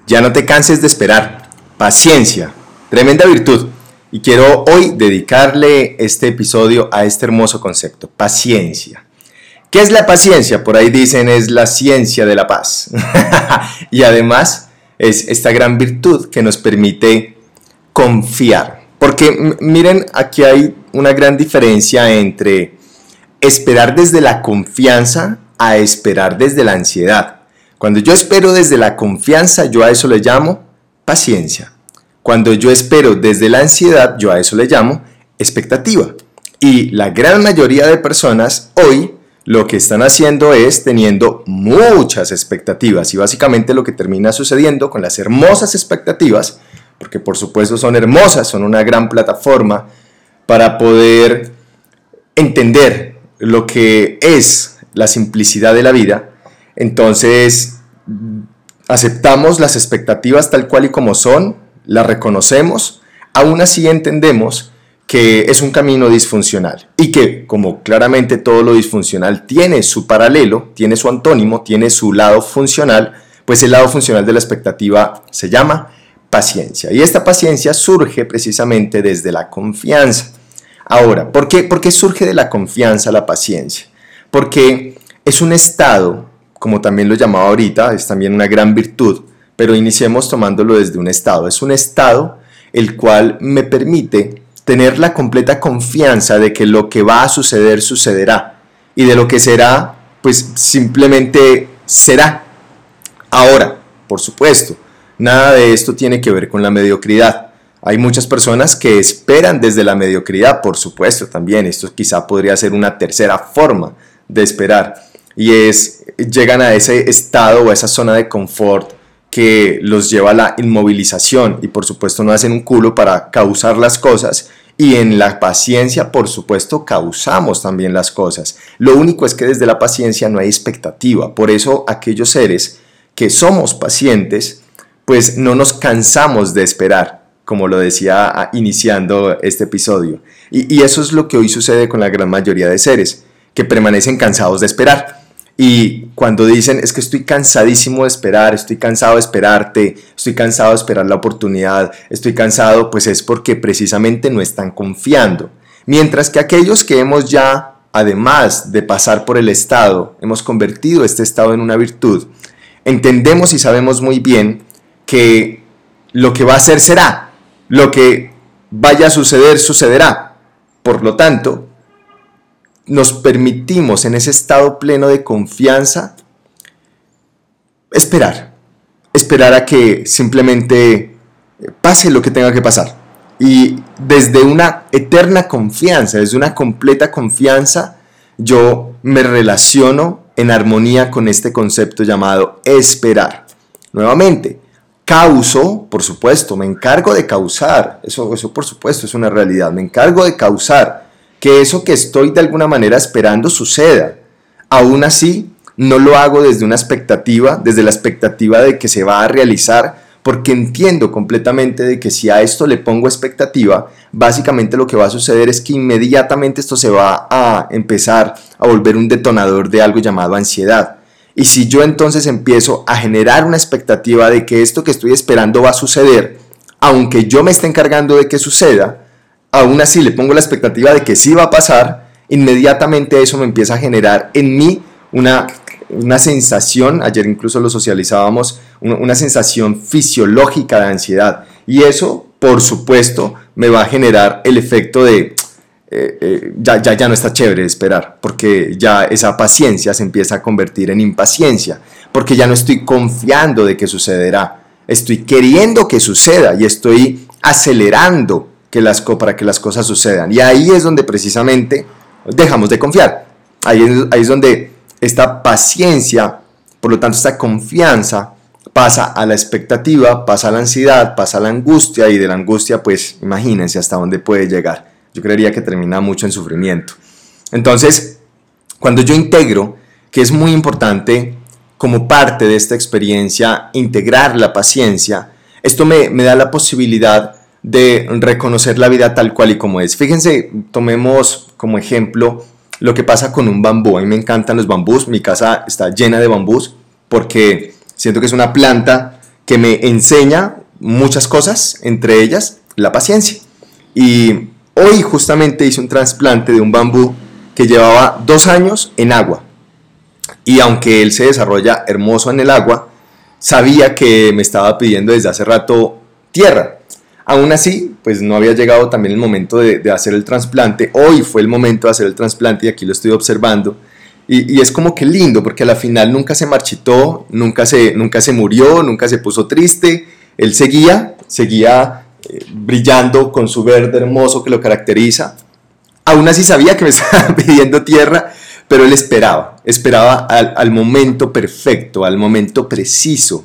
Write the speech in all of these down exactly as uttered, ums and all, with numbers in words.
Ya no te canses de esperar. Paciencia, tremenda virtud. Y quiero hoy dedicarle este episodio a este hermoso concepto, paciencia. ¿Qué es la paciencia? Por ahí dicen es la ciencia de la paz. Y además es esta gran virtud que nos permite confiar. Porque miren, aquí hay una gran diferencia entre esperar desde la confianza a esperar desde la ansiedad. Cuando yo espero desde la confianza, yo a eso le llamo paciencia. Cuando yo espero desde la ansiedad, yo a eso le llamo expectativa. Y la gran mayoría de personas hoy lo que están haciendo es teniendo muchas expectativas. Y básicamente lo que termina sucediendo con las hermosas expectativas, porque por supuesto son hermosas, son una gran plataforma para poder entender lo que es la simplicidad de la vida. Entonces aceptamos las expectativas tal cual y como son, las reconocemos, aún así entendemos que es un camino disfuncional y que, como claramente todo lo disfuncional tiene su paralelo, tiene su antónimo, tiene su lado funcional, pues el lado funcional de la expectativa se llama paciencia. Y esta paciencia surge precisamente desde la confianza. Ahora, ¿por qué, ¿por qué surge de la confianza la paciencia? Porque es un estado, como también lo llamaba ahorita, es también una gran virtud, pero iniciemos tomándolo desde un estado. Es un estado el cual me permite tener la completa confianza de que lo que va a suceder, sucederá. Y de lo que será, pues simplemente será. Ahora, por supuesto, nada de esto tiene que ver con la mediocridad. Hay muchas personas que esperan desde la mediocridad, por supuesto también. Esto quizá podría ser una tercera forma de esperar. Y es, llegan a ese estado o a esa zona de confort que los lleva a la inmovilización y por supuesto no hacen un culo para causar las cosas, y en la paciencia por supuesto causamos también las cosas. Lo único es que desde la paciencia no hay expectativa. Por eso aquellos seres que somos pacientes pues no nos cansamos de esperar, como lo decía iniciando este episodio, y, y eso es lo que hoy sucede con la gran mayoría de seres que permanecen cansados de esperar. Y cuando dicen, es que estoy cansadísimo de esperar, estoy cansado de esperarte, estoy cansado de esperar la oportunidad, estoy cansado, pues es porque precisamente no están confiando. Mientras que aquellos que hemos ya, además de pasar por el estado, hemos convertido este estado en una virtud, entendemos y sabemos muy bien que lo que va a ser será, lo que vaya a suceder sucederá. Por lo tanto, nos permitimos en ese estado pleno de confianza esperar, esperar a que simplemente pase lo que tenga que pasar. Y desde una eterna confianza, desde una completa confianza, yo me relaciono en armonía con este concepto llamado esperar. Nuevamente, causo, por supuesto, me encargo de causar, eso, eso por supuesto es una realidad, me encargo de causar que eso que estoy de alguna manera esperando suceda. Aún así, no lo hago desde una expectativa, desde la expectativa de que se va a realizar, porque entiendo completamente de que si a esto le pongo expectativa, básicamente lo que va a suceder es que inmediatamente esto se va a empezar a volver un detonador de algo llamado ansiedad. Y si yo entonces empiezo a generar una expectativa de que esto que estoy esperando va a suceder, aunque yo me esté encargando de que suceda, aún así le pongo la expectativa de que sí va a pasar, inmediatamente eso me empieza a generar en mí una, una sensación, ayer incluso lo socializábamos, una, una sensación fisiológica de ansiedad. Y eso, por supuesto, me va a generar el efecto de eh, eh, ya, ya, ya no está chévere esperar, porque ya esa paciencia se empieza a convertir en impaciencia, porque ya no estoy confiando de que sucederá, estoy queriendo que suceda y estoy acelerando que las, para que las cosas sucedan. Y ahí es donde precisamente dejamos de confiar. Ahí es, ahí es donde esta paciencia, por lo tanto esta confianza, pasa a la expectativa, pasa a la ansiedad, pasa a la angustia, y de la angustia pues imagínense hasta dónde puede llegar. Yo creería que termina mucho en sufrimiento. Entonces, cuando yo integro, que es muy importante como parte de esta experiencia, integrar la paciencia, esto me, me da la posibilidad de reconocer la vida tal cual y como es. Fíjense, tomemos como ejemplo lo que pasa con un bambú. A mí me encantan los bambús, mi casa está llena de bambús porque siento que es una planta que me enseña muchas cosas, entre ellas la paciencia. Y hoy justamente hice un trasplante de un bambú que llevaba dos años en agua. Y aunque él se desarrolla hermoso en el agua, sabía que me estaba pidiendo desde hace rato tierra. Aún así, pues no había llegado también el momento de, de hacer el trasplante. Hoy fue el momento de hacer el trasplante y aquí lo estoy observando. Y, y es como que lindo, porque a la final nunca se marchitó, nunca se, nunca se murió, nunca se puso triste. Él seguía, seguía eh, brillando con su verde hermoso que lo caracteriza. Aún así sabía que me estaba pidiendo tierra, pero él esperaba, esperaba al, al momento perfecto, al momento preciso.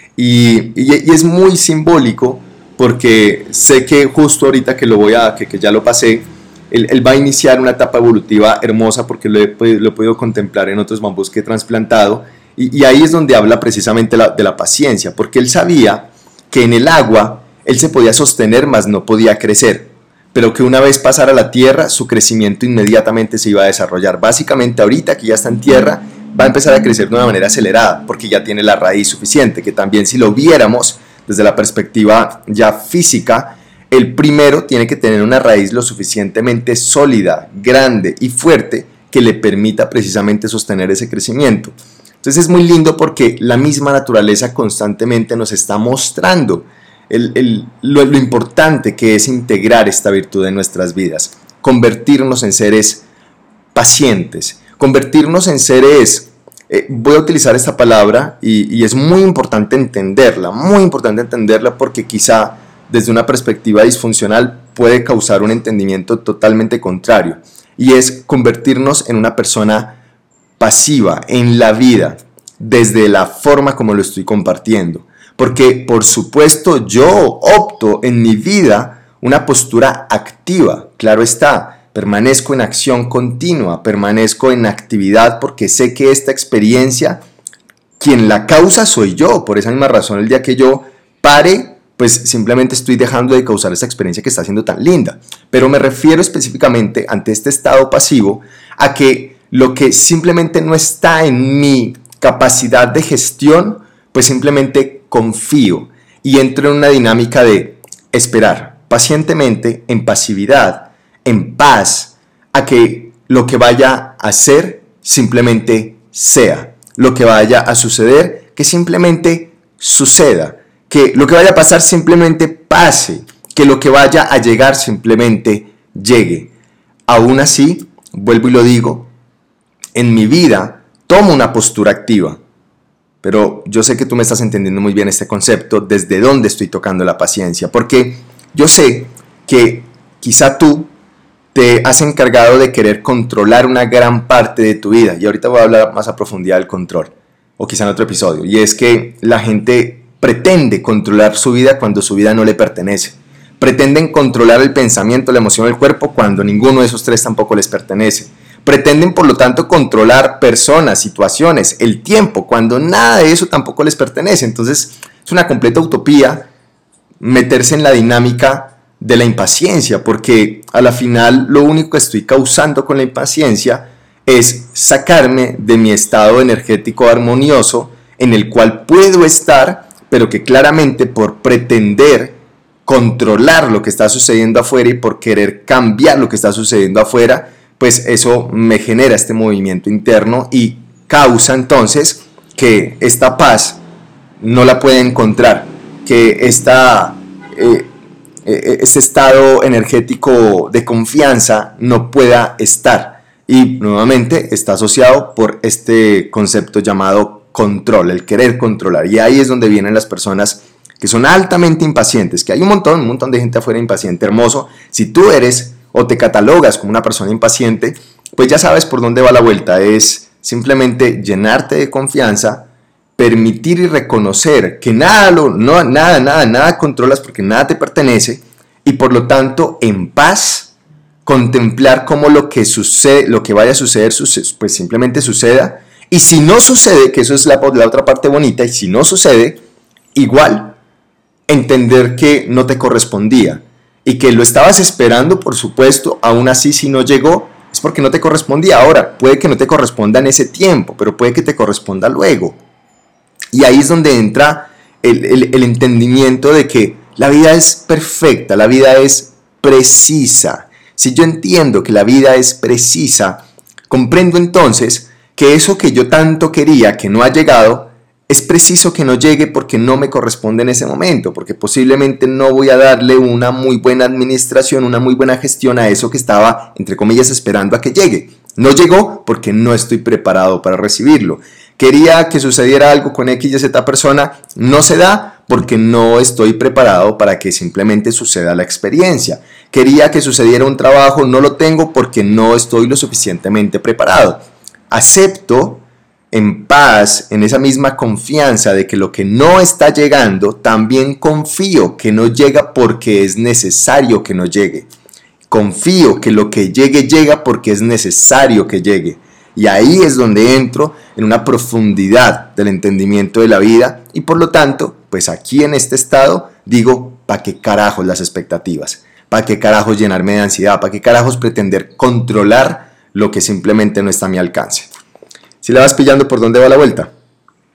Y, y, y es muy simbólico, porque sé que justo ahorita que lo voy a, que, que ya lo pasé, él, él va a iniciar una etapa evolutiva hermosa, porque lo he, lo he podido contemplar en otros bambús que he trasplantado, y, y ahí es donde habla precisamente la, de la paciencia, porque él sabía que en el agua él se podía sostener, mas no podía crecer, pero que una vez pasara a la tierra, su crecimiento inmediatamente se iba a desarrollar. Básicamente ahorita que ya está en tierra, va a empezar a crecer de una manera acelerada, porque ya tiene la raíz suficiente, que también si lo viéramos desde la perspectiva ya física, el primero tiene que tener una raíz lo suficientemente sólida, grande y fuerte que le permita precisamente sostener ese crecimiento. Entonces es muy lindo porque la misma naturaleza constantemente nos está mostrando el, el, lo, lo importante que es integrar esta virtud en nuestras vidas, convertirnos en seres pacientes, convertirnos en seres... Eh, voy a utilizar esta palabra y, y es muy importante entenderla, muy importante entenderla porque quizá desde una perspectiva disfuncional puede causar un entendimiento totalmente contrario, y es convertirnos en una persona pasiva en la vida desde la forma como lo estoy compartiendo, porque por supuesto yo opto en mi vida una postura activa, claro está. Permanezco en acción continua, permanezco en actividad porque sé que esta experiencia, quien la causa soy yo. Por esa misma razón, el día que yo pare, pues simplemente estoy dejando de causar esa experiencia que está siendo tan linda. Pero me refiero específicamente ante este estado pasivo a que lo que simplemente no está en mi capacidad de gestión, pues simplemente confío y entro en una dinámica de esperar pacientemente en pasividad, en paz, a que lo que vaya a ser simplemente sea, lo que vaya a suceder que simplemente suceda, que lo que vaya a pasar simplemente pase, que lo que vaya a llegar simplemente llegue. Aún así, vuelvo y lo digo, en mi vida tomo una postura activa, pero yo sé que tú me estás entendiendo muy bien este concepto, desde dónde estoy tocando la paciencia, porque yo sé que quizá tú te has encargado de querer controlar una gran parte de tu vida, y ahorita voy a hablar más a profundidad del control, o quizá en otro episodio, y es que la gente pretende controlar su vida cuando su vida no le pertenece, pretenden controlar el pensamiento, la emoción, el cuerpo cuando ninguno de esos tres tampoco les pertenece, pretenden por lo tanto controlar personas, situaciones, el tiempo, cuando nada de eso tampoco les pertenece. Entonces es una completa utopía meterse en la dinámica de la impaciencia, porque a la final lo único que estoy causando con la impaciencia es sacarme de mi estado energético armonioso en el cual puedo estar, pero que claramente por pretender controlar lo que está sucediendo afuera y por querer cambiar lo que está sucediendo afuera, pues eso me genera este movimiento interno y causa entonces que esta paz no la pueda encontrar, que esta... Eh, ese estado energético de confianza no pueda estar, y nuevamente está asociado por este concepto llamado control, el querer controlar, y ahí es donde vienen las personas que son altamente impacientes, que hay un montón, un montón de gente afuera impaciente, hermoso. Si tú eres o te catalogas como una persona impaciente, pues ya sabes por dónde va la vuelta, es simplemente llenarte de confianza, permitir y reconocer que nada, lo, no, nada, nada, nada controlas porque nada te pertenece, y por lo tanto en paz contemplar cómo lo que sucede, lo que vaya a suceder, pues simplemente suceda, y si no sucede, que eso es la, la otra parte bonita, y si no sucede, igual entender que no te correspondía y que lo estabas esperando, por supuesto, aún así si no llegó es porque no te correspondía. Ahora puede que no te corresponda en ese tiempo, pero puede que te corresponda luego. Y ahí es donde entra el, el, el entendimiento de que la vida es perfecta, la vida es precisa. Si yo entiendo que la vida es precisa, comprendo entonces que eso que yo tanto quería, que no ha llegado, es preciso que no llegue porque no me corresponde en ese momento, porque posiblemente no voy a darle una muy buena administración, una muy buena gestión a eso que estaba, entre comillas, esperando a que llegue. No llegó porque no estoy preparado para recibirlo. Quería que sucediera algo con X y Z persona, no se da porque no estoy preparado para que simplemente suceda la experiencia. Quería que sucediera un trabajo, no lo tengo porque no estoy lo suficientemente preparado. Acepto en paz, en esa misma confianza de que lo que no está llegando, también confío que no llega porque es necesario que no llegue. Confío que lo que llegue llega porque es necesario que llegue. Y ahí es donde entro en una profundidad del entendimiento de la vida y por lo tanto, pues aquí en este estado digo, ¿para qué carajos las expectativas? ¿Para qué carajos llenarme de ansiedad? ¿Para qué carajos pretender controlar lo que simplemente no está a mi alcance? ¿Si la vas pillando por dónde va la vuelta?